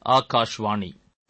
ஆகாஷ்வாணி.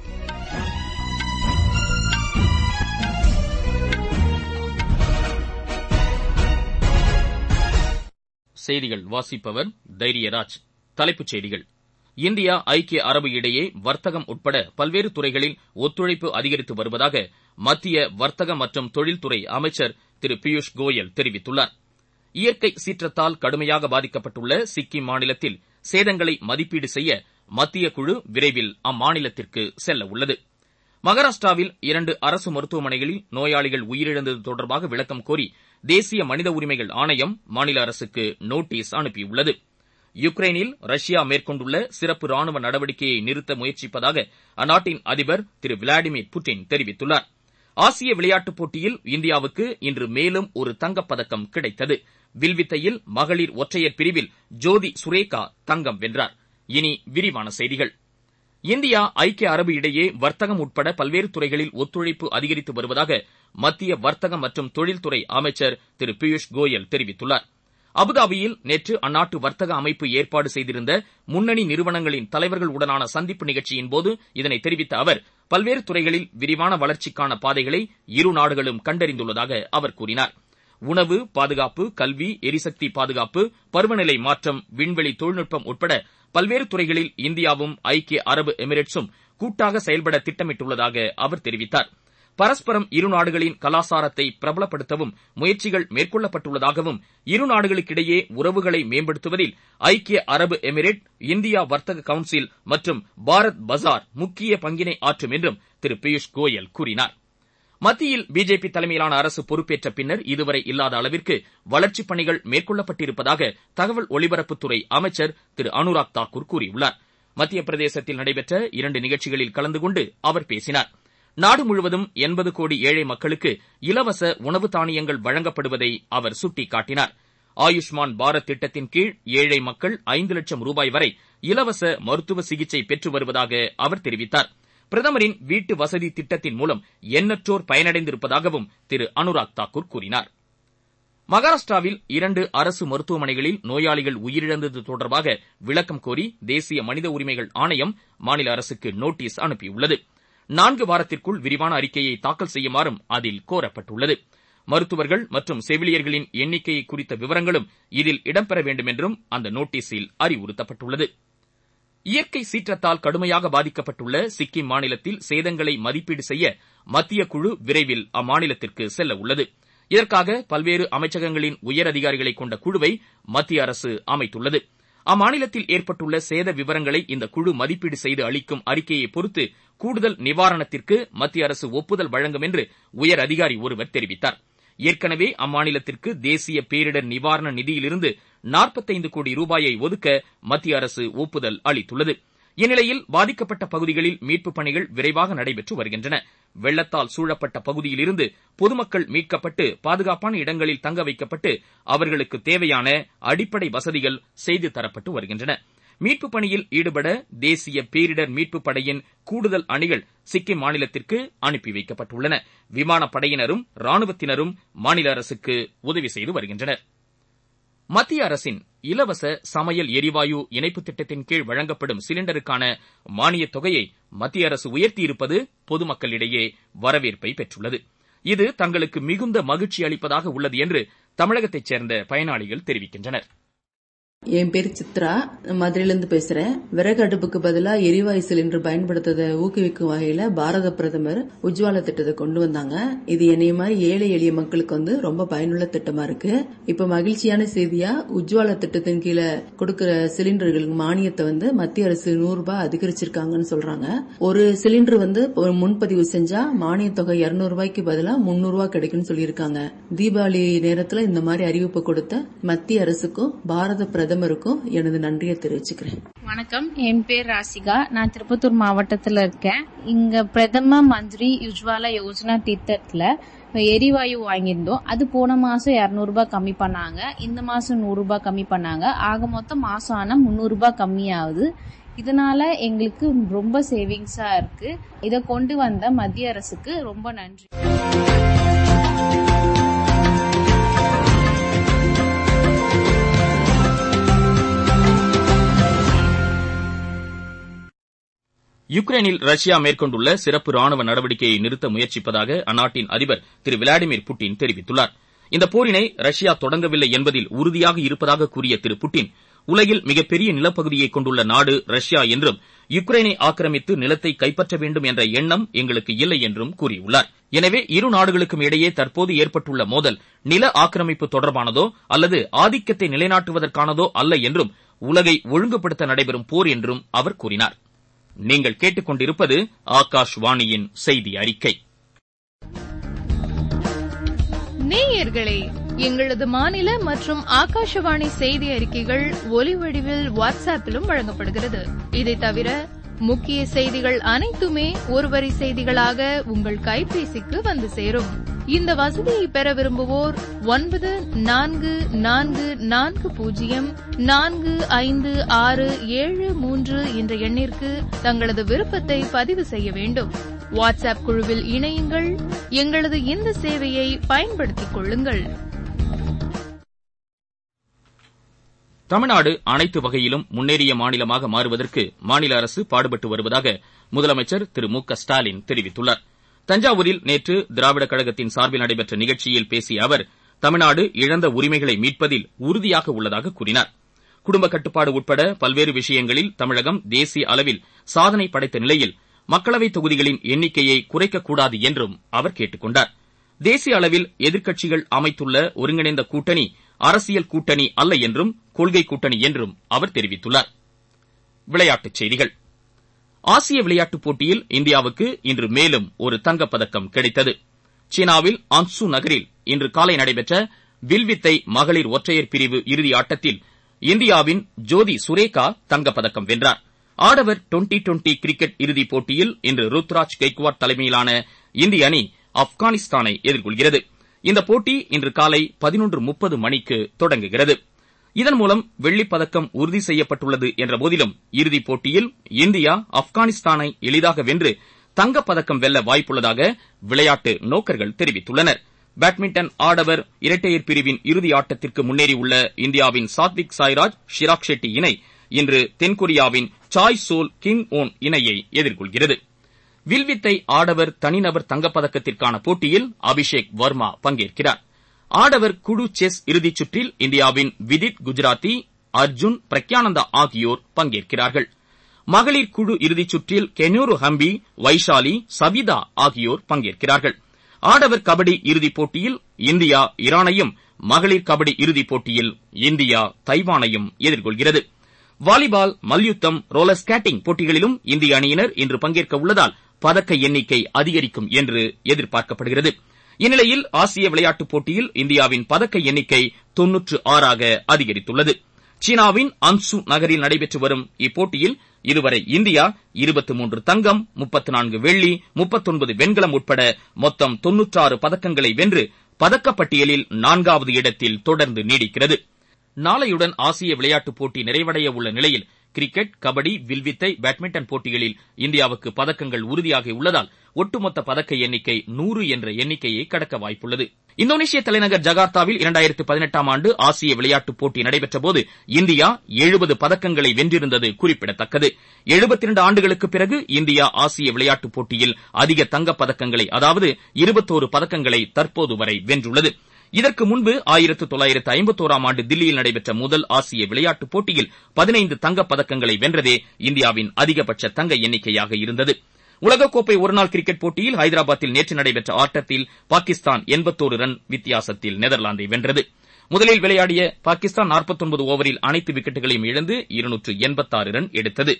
செய்திகள் வாசிப்பவர் தைரியராஜ். தலைப்புச் செய்திகள். இந்தியா ஐக்கிய அரபு இடையே வர்த்தகம் உட்பட பல்வேறு துறைகளில் ஒத்துழைப்பு அதிகரித்து வருவதாக மத்திய வர்த்தக மற்றும் தொழில்துறை அமைச்சர் திரு பியூஷ் கோயல் தெரிவித்துள்ளார். இயற்கை சீற்றத்தால் கடுமையாக பாதிக்கப்பட்டுள்ள சிக்கிம் மாநிலத்தில் சேதங்களை மதிப்பீடு செய்ய மத்திய குழு விரைவில் அம்மாநிலத்திற்கு செல்ல உள்ளது. மகாராஷ்டிராவில் 2 அரசு மருத்துவமனைகளில் நோயாளிகள் உயிரிழந்தது தொடர்பாக விளக்கம் கோரி தேசிய மனித உரிமைகள் ஆணையம் மாநில அரசுக்கு நோட்டீஸ் அனுப்பியுள்ளது. யுக்ரைனில் ரஷ்யா மேற்கொண்டுள்ள சிறப்பு ராணுவ நடவடிக்கையை நிறுத்த முயற்சிப்பதாக அந்நாட்டின் அதிபர் திரு விளாடிமிர் புட்டின் தெரிவித்துள்ளார். ஆசிய விளையாட்டுப் போட்டியில் இந்தியாவுக்கு இன்று மேலும் ஒரு தங்கப்பதக்கம் கிடைத்தது. வில்வித்தையில் மகளிர் ஒற்றையர் பிரிவில் ஜோதி சுரேகா தங்கம் வென்றார். இனி விரிவான செய்திகள். இந்தியா ஐக்கிய அரபு இடையே வர்த்தகம் உட்பட பல்வேறு துறைகளில் ஒத்துழைப்பு அதிகரித்து வருவதாக மத்திய வர்த்தக மற்றும் தொழில்துறை அமைச்சர் திரு பியூஷ் கோயல் தெரிவித்துள்ளார். அபுதாபியில் நேற்று அந்நாட்டு வர்த்தக அமைப்பு ஏற்பாடு செய்திருந்த முன்னணி நிறுவனங்களின் தலைவர்களுடனான சந்திப்பு நிகழ்ச்சியின்போது இதனை தெரிவித்த அவர், பல்வேறு துறைகளில் விரிவான வளர்ச்சிக்கான பாதைகளை இரு நாடுகளும் கண்டறிந்துள்ளதாக அவர் கூறினார். உணவு பாதுகாப்பு, கல்வி, எரிசக்தி பாதுகாப்பு, பருவநிலை மாற்றம், விண்வெளி தொழில்நுட்பம் உட்பட பல்வேறு துறைகளில் இந்தியாவும் ஐக்கிய அரபு எமிரேட்ஸும் கூட்டாக செயல்பட திட்டமிட்டுள்ளதாக அவர் தெரிவித்தார். பரஸ்பரம் இரு நாடுகளின் கலாச்சாரத்தை பிரபலப்படுத்தவும் முயற்சிகள் மேற்கொள்ளப்பட்டுள்ளதாகவும், இரு நாடுகளுக்கிடையே உறவுகளை மேம்படுத்துவதில் ஐக்கிய அரபு எமிரேட், இந்தியா வர்த்தக கவுன்சில் மற்றும் பாரத் பஜார் முக்கிய பங்கினை ஆற்றும் என்றும் திரு பியூஷ் கோயல் கூறினார். மத்தியில் பிஜேபி தலைமையிலான அரசு பொறுப்பேற்ற பின்னர் இதுவரை இல்லாத அளவிற்கு வளர்ச்சிப் பணிகள் மேற்கொள்ளப்பட்டிருப்பதாக தகவல் ஒலிபரப்புத்துறை அமைச்சர் திரு அனுராக் தாக்கூர் கூறியுள்ளார். மத்திய பிரதேசத்தில் நடைபெற்ற 2 நிகழ்ச்சிகளில் கலந்து கொண்டு அவர் பேசினார். நாடு முழுவதும் 80 கோடி ஏழை மக்களுக்கு இலவச உணவு தானியங்கள் வழங்கப்படுவதை அவர் சுட்டிக்காட்டினார். ஆயுஷ்மான் பாரத் திட்டத்தின் கீழ் ஏழை மக்கள் 5 லட்சம் ரூபாய் வரை இலவச மருத்துவ சிகிச்சை பெற்று வருவதாக அவர் தெரிவித்தார். பிரதமரின் வீட்டு வசதி திட்டத்தின் மூலம் எண்ணற்றோர் பயனடைந்திருப்பதாகவும் திரு அனுராக் தாக்கூர் கூறினார். மகாராஷ்டிராவில் 2 அரசு மருத்துவமனைகளில் நோயாளிகள் உயிரிழந்தது தொடர்பாக விளக்கம் கோரி தேசிய மனித உரிமைகள் ஆணையம் மாநில அரசுக்கு நோட்டீஸ் அனுப்பியுள்ளது. 4 வாரத்திற்குள் விரிவான அறிக்கையை தாக்கல் செய்யுமாறும் அதில் கோரப்பட்டுள்ளது. மருத்துவர்கள் மற்றும் செவிலியர்களின் எண்ணிக்கை குறித்த விவரங்களும் இதில் இடம்பெற வேண்டும் என்றும் அந்த நோட்டீஸில் அறிவுறுத்தப்பட்டுள்ளது. இயற்கை சீற்றத்தால் கடுமையாக பாதிக்கப்பட்டுள்ள சிக்கிம் மாநிலத்தில் சேதங்களை மதிப்பீடு செய்ய மத்திய குழு விரைவில் அம்மாநிலத்திற்கு செல்ல உள்ளது. இதற்காக பல்வேறு அமைச்சகங்களின் உயர் அதிகாரிகளை கொண்ட குழுவை மத்திய அரசு அமைத்துள்ளது. அம்மாநிலத்தில் ஏற்பட்டுள்ள சேத விவரங்களை இந்த குழு மதிப்பீடு செய்து அளிக்கும் அறிக்கையை பொறுத்து கூடுதல் நிவாரணத்திற்கு மத்திய அரசு ஒப்புதல் வழங்கும் என்று உயர் அதிகாரி ஒருவர் தெரிவித்தார். ஏற்கனவே அம்மாநிலத்திற்கு தேசிய பேரிடர் நிவாரண நிதியிலிருந்து 45 கோடி ரூபாயை ஒதுக்க மத்திய அரசு ஒப்புதல் அளித்துள்ளது. இந்நிலையில் பாதிக்கப்பட்ட பகுதிகளில் மீட்புப் பணிகள் விரைவாக நடைபெற்று வருகின்றன. வெள்ளத்தால் சூழப்பட்ட பகுதியிலிருந்து பொதுமக்கள் மீட்கப்பட்டு பாதுகாப்பான இடங்களில் தங்க வைக்கப்பட்டு அவர்களுக்கு தேவையான அடிப்படை வசதிகள் செய்து தரப்பட்டு வருகின்றன. மீட்புப் பணியில் ஈடுபட தேசிய பேரிடர் மீட்புப் படையின் கூடுதல் அணிகள் சிக்கிம் மாநிலத்திற்கு அனுப்பி வைக்கப்பட்டுள்ளன. விமானப்படையினரும் ராணுவத்தினரும் மாநில அரசுக்கு உதவி செய்து வருகின்றனர். மத்திய அரசின் இலவச சமையல் எரிவாயு இணைப்பு திட்டத்தின் கீழ் வழங்கப்படும் சிலிண்டருக்கான மானியத் தொகையை மத்திய அரசு உயர்த்தியிருப்பது பொதுமக்களிடையே வரவேற்பை பெற்றுள்ளது. இது தங்களுக்கு மிகுந்த மகிழ்ச்சி அளிப்பதாக உள்ளது என்று தமிழகத்தைச் சேர்ந்த பயனாளிகள் தெரிவிக்கின்றனர். என் பேர் சித்ரா, மதுரையிலிருந்து பேசுறேன். விறகு அடுப்புக்கு பதிலா எரிவாயு சிலிண்டர் பயன்படுத்துவதை ஊக்குவிக்கும் வகையில பாரத பிரதமர் உஜ்வாலா திட்டத்தை கொண்டு வந்தாங்க. இது என்னைய மாதிரி ஏழை எளிய மக்களுக்கு ரொம்ப பயனுள்ள திட்டமா இருக்கு. இப்ப மகிழ்ச்சியான செய்தியா உஜ்வாலா திட்டத்தின் கீழே கொடுக்கிற சிலிண்டர்களுக்கு மானியத்தை மத்திய அரசு 100 ரூபாய் அதிகரிச்சிருக்காங்கன்னு சொல்றாங்க. ஒரு சிலிண்டர் முன்பதிவு செஞ்சா மானிய தொகை 200 ரூபாய்க்கு பதிலா 300 ரூபாய் கிடைக்கும்னு சொல்லியிருக்காங்க. தீபாவளி நேரத்துல இந்த மாதிரி அறிவிப்பு கொடுத்த மத்திய அரசுக்கும் பாரத பிரதமருக்கும் எனது நன்றியை தெரிவிச்சுக்கிறேன். வணக்கம், என் பேர் ராசிகா. நான் திருப்பத்தூர் மாவட்டத்துல இருக்கேன். இங்க பிரதம மந்திரி உஜ்வாலா யோஜனா திட்டத்துல எரிவாயு வாங்கியிருந்தோம். அது போன மாசம் 200 ரூபாய் கம்மி பண்ணாங்க. இந்த மாசம் 100 ரூபாய் கம்மி பண்ணாங்க. ஆக மொத்தம் மாசம் ஆனா 300 ரூபாய் கம்மியாகுது. இதனால எங்களுக்கு ரொம்ப சேவிங்ஸா இருக்கு. இதை கொண்டு வந்த மத்திய அரசுக்கு ரொம்ப நன்றி. யுக்ரைனில் ரஷ்யா மேற்கொண்டுள்ள சிறப்பு ராணுவ நடவடிக்கையை நிறுத்த முயற்சிப்பதாக அந்நாட்டின் அதிபர் திரு விளாடிமிர் புட்டின் தெரிவித்துள்ளார். இந்த போரினை ரஷ்யா தொடங்கவில்லை என்பதில் உறுதியாக இருப்பதாக கூறிய திரு புட்டின், உலகில் மிகப்பெரிய நிலப்பகுதியை கொண்டுள்ள நாடு ரஷ்யா என்றும் யுக்ரைனை ஆக்கிரமித்து நிலத்தை கைப்பற்ற வேண்டும் என்ற எண்ணம் எங்களுக்கு இல்லை என்றும் கூறியுள்ளார். எனவே இரு நாடுகளுக்கும் இடையே தற்போது ஏற்பட்டுள்ள மோதல் நில ஆக்கிரமிப்பு தொடர்பானதோ அல்லது ஆதிக்கத்தை நிலைநாட்டுவதற்கானதோ அல்ல என்றும் உலகை ஒழுங்குபடுத்த நடைபெறும் போர் என்றும் அவர் கூறினார். நீங்கள் கேட்டுக்கொண்டிருப்பது ஆகாஷ்வாணியின் செய்தி அறிக்கை. நேயர்களே, எங்களது மாநில மற்றும் ஆகாஷவாணி செய்தி அறிக்கைகள் ஒலி வடிவில் வாட்ஸ்அப்பிலும் வழங்கப்படுகிறது. இதை தவிர முக்கிய செய்திகள் அனைத்துமே ஒருவரி செய்திகளாக உங்கள் கைபேசிக்கு வந்து சேரும். இந்த வசதியை பெற விரும்புவோர் 94404567 என்ற எண்ணிற்கு தங்களது விருப்பத்தை பதிவு செய்ய வேண்டும். வாட்ஸ்அப் குழுவில் இணையுங்கள். எங்களது இந்த சேவையை பயன்படுத்திக் கொள்ளுங்கள். தமிழ்நாடு அனைத்து வகையிலும் முன்னேறிய மாநிலமாக மாறுவதற்கு மாநில அரசு பாடுபட்டு வருவதாக முதலமைச்சர் திரு மு க ஸ்டாலின் தெரிவித்துள்ளார். தஞ்சாவூரில் நேற்று திராவிடக் கழகத்தின் சார்பில் நடைபெற்ற நிகழ்ச்சியில் பேசிய அவர், தமிழ்நாடு இழந்த உரிமைகளை மீட்பதில் உறுதியாக உள்ளதாக கூறினார். குடும்ப கட்டுப்பாடு உட்பட பல்வேறு விஷயங்களில் தமிழகம் தேசிய அளவில் சாதனை படைத்த நிலையில் மக்களவைத் தொகுதிகளின் எண்ணிக்கையை குறைக்கக்கூடாது என்றும் அவர் கேட்டுக் கொண்டார். தேசிய அளவில் எதிர்க்கட்சிகள் அமைத்துள்ள ஒருங்கிணைந்த கூட்டணி அரசியல் கூட்டணி அல்ல என்றும் கொள்கை கூட்டணி என்றும் அவர் தெரிவித்துள்ளார். விளையாட்டுச் செய்திகள். ஆசிய விளையாட்டுப் போட்டியில் இந்தியாவுக்கு இன்று மேலும் ஒரு தங்கப்பதக்கம் கிடைத்தது. சீனாவில் ஆன்சு நகரில் இன்று காலை நடைபெற்ற வில்வித்தை மகளிர் ஒற்றையர் பிரிவு இறுதி ஆட்டத்தில் இந்தியாவின் ஜோதி சுரேகா தங்கப்பதக்கம் வென்றார். ஆடவர் டுவெண்டி கிரிக்கெட் இறுதிப் போட்டியில் இன்று ருத்ராஜ் கெய்க்வாட் தலைமையிலான இந்திய அணி ஆப்கானிஸ்தானை எதிர்கொள்கிறது. இந்த போட்டி இன்று காலை 11:30 மணிக்கு தொடங்குகிறது. இதன் மூலம் வெள்ளிப் பதக்கம் உறுதி செய்யப்பட்டுள்ளது என்ற போதிலும் இறுதிப் போட்டியில் இந்தியா ஆப்கானிஸ்தானை எளிதாக வென்று தங்கப்பதக்கம் வெல்ல வாய்ப்புள்ளதாக விளையாட்டு நோக்கர்கள் தெரிவித்துள்ளனர். பேட்மிண்டன் ஆடவர் இரட்டையர் பிரிவின் இறுதி ஆட்டத்திற்கு முன்னேறியுள்ள இந்தியாவின் சாத்விக் சாய்ராஜ் ஷிராக் ஷெட்டி இணை இன்று தென்கொரியாவின் சாய் சோல் கிங் ஓன் இணையை எதிர்கொள்கிறது. வில்வித்தை ஆடவர் தனிநபர் தங்கப்பதக்கத்திற்கான போட்டியில் அபிஷேக் வர்மா பங்கேற்கிறார். ஆடவர் குழு செஸ் இறுதிச் சுற்றில் இந்தியாவின் விதித் குஜராத்தி, அர்ஜுன் பிரக்யானந்தா ஆகியோர் பங்கேற்கிறார்கள். மகளிர் குழு இறுதிச் சுற்றில் கெனூரு ஹம்பி, வைஷாலி, சபிதா ஆகியோர் பங்கேற்கிறார்கள். ஆடவர் கபடி இறுதிப் போட்டியில் இந்தியா ஈரானையும், மகளிர் கபடி இறுதிப் போட்டியில் இந்தியா தைவானையும் எதிர்கொள்கிறது. வாலிபால், மல்யுத்தம், ரோலர் ஸ்கேட்டிங் போட்டிகளிலும் இந்திய அணியினர் இன்று பங்கேற்க உள்ளதால் பதக்க எண்ணிக்கை அதிகரிக்கும் என்று எதிர்பார்க்கப்படுகிறது. இந்நிலையில் ஆசிய விளையாட்டுப் போட்டியில் இந்தியாவின் பதக்க எண்ணிக்கை 96 அதிகரித்துள்ளது. சீனாவின் அன்சு நகரில் நடைபெற்று வரும் இப்போட்டியில் இதுவரை இந்தியா 23 தங்கம், 34 வெள்ளி, 39 வெண்கலம் உட்பட மொத்தம் 96 பதக்கங்களை வென்று பதக்கப்பட்டியலில் 4வது இடத்தில் தொடர்ந்து நீடிக்கிறது. நாளையுடன் ஆசிய விளையாட்டுப் போட்டி நிறைவடைய உள்ள நிலையில் கிரிக்கெட், கபடி, வில்வித்தை, பேட்மிண்டன் போட்டிகளில் இந்தியாவுக்கு பதக்கங்கள் உறுதியாகியுள்ளதால் ஒட்டுமொத்த பதக்க எண்ணிக்கை 100 என்ற எண்ணிக்கையை கடக்க வாய்ப்புள்ளது. இந்தோனேஷிய தலைநகர் ஜகார்த்தாவில் 2018 ஆண்டு ஆசிய விளையாட்டுப் போட்டி நடைபெற்றபோது இந்தியா 70 பதக்கங்களை வென்றிருந்தது குறிப்பிடத்தக்கது. 72 ஆண்டுகளுக்கு பிறகு இந்தியா ஆசிய விளையாட்டுப் போட்டியில் அதிக தங்கப் பதக்கங்களை, அதாவது 21 பதக்கங்களை தற்போது வரை வென்றுள்ளது. இதற்கு முன்பு 1951 ஆண்டு தில்லியில் நடைபெற்ற முதல் ஆசிய விளையாட்டுப் போட்டியில் 15 தங்கப் பதக்கங்களை வென்றதே இந்தியாவின் அதிகபட்ச தங்க எண்ணிக்கையாக இருந்தது. உலகக்கோப்பை ஒருநாள் கிரிக்கெட் போட்டியில் ஹைதராபாத்தில் நேற்று நடைபெற்ற ஆட்டத்தில் பாகிஸ்தான் 81 ரன் வித்தியாசத்தில் நெதர்லாந்தை வென்றது. முதலில் விளையாடிய பாகிஸ்தான் 49 ஓவரில் அனைத்து விக்கெட்டுகளையும் இழந்து 286 ரன் எடுத்தது.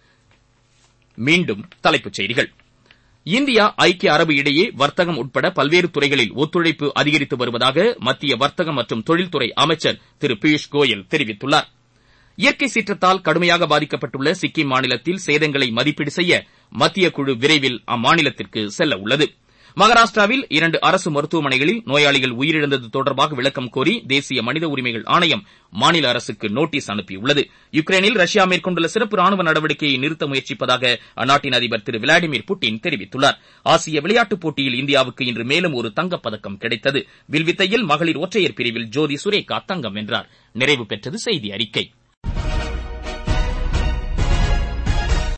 மீண்டும் தலைப்புச் செய்திகள். இந்தியா ஐக்கிய அரபு இடையே வர்த்தகம் உட்பட பல்வேறு துறைகளில் ஒத்துழைப்பு அதிகரித்து வருவதாக மத்திய வர்த்தகம் மற்றும் தொழில்துறை அமைச்சர் திரு பியூஷ் கோயல் தெரிவித்துள்ளார். இயற்கை சீற்றத்தால் கடுமையாக பாதிக்கப்பட்டுள்ள சிக்கிம் மாநிலத்தில் சேதங்களை மதிப்பீடு செய்ய மத்திய குழு விரைவில் அம்மாநிலத்திற்கு செல்ல உள்ளது. மகாராஷ்டிராவில் 2 அரசு மருத்துவமனைகளில் நோயாளிகள் உயிரிழந்தது தொடர்பாக விளக்கம் கோரி தேசிய மனித உரிமைகள் ஆணையம் மாநில அரசுக்கு நோட்டீஸ் அனுப்பியுள்ளது. யுக்ரைனில் ரஷ்யா மேற்கொண்டுள்ள சிறப்பு ராணுவ நடவடிக்கையை நிறுத்த முயற்சிப்பதாக அந்நாட்டின் அதிபர் திரு விளாடிமிர் புட்டின் தெரிவித்துள்ளார். ஆசிய விளையாட்டுப் போட்டியில் இந்தியாவுக்கு இன்று மேலும் ஒரு தங்கப்பதக்கம் கிடைத்தது. வில்வித்தையில் மகளிர் ஒற்றையர் பிரிவில் ஜோதி சுரேகா தங்கம் வென்றார். நிறைவு பெற்றது செய்தி அறிக்கை.